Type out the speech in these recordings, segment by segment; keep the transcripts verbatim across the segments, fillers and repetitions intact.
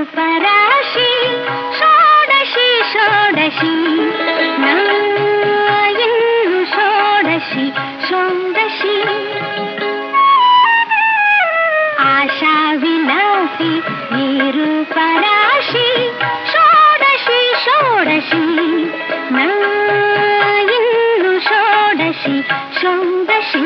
निरूपराशि षोडशी षोडशी ना इन्नु षोडशी षोडशी आशा विलासी निरूपराशि षोडशी षोडशी ना इन्नु षोडशी षोडशी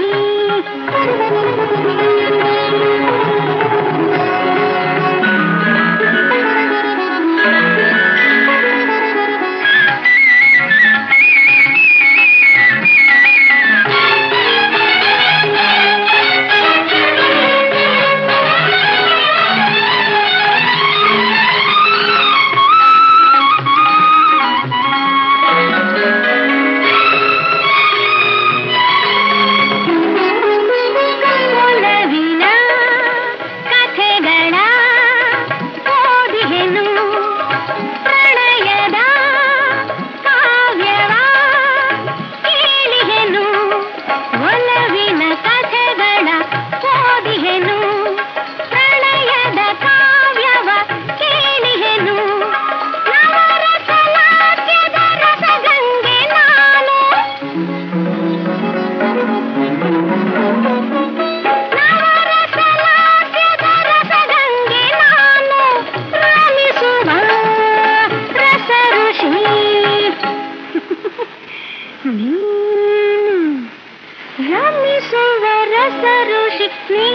ರಮಿಸುವ ರಸಋಷಿ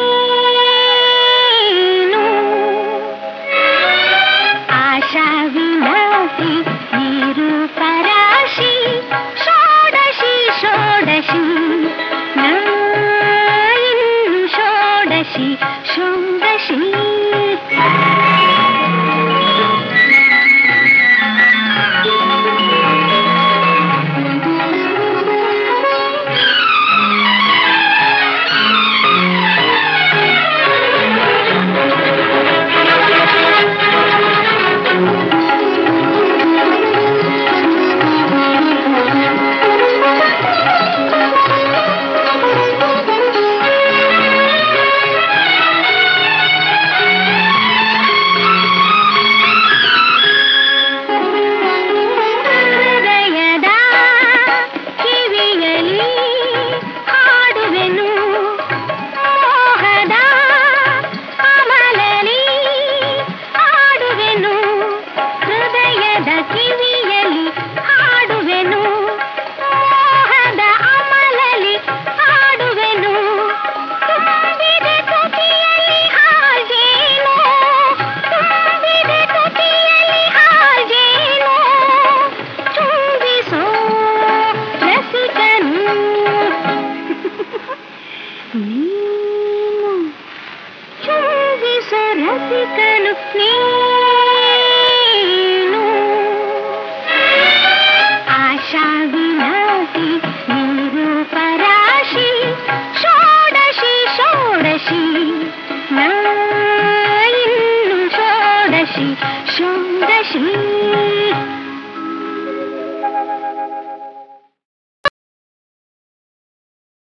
ನೀನು ಆಶಾ ವಿಲಾಸಿ ನಿರೂಪರಾಶಿ ಷೋಡಶಿ ಷೋಡಶಿ ನಾ ಇನ್ನು ಷೋಡಶಿ ಷೋಡಶಿ ರಸಿಕನು ನೀನು ಆಶಾ ವಿಲಾಸಿ ನಿರೂಪರಾಶಿ ಷೋಡಶಿ ಷೋಡಶಿ ನಾ ಇನ್ನು ಷೋಡಶಿ ಷೋಡಶಿ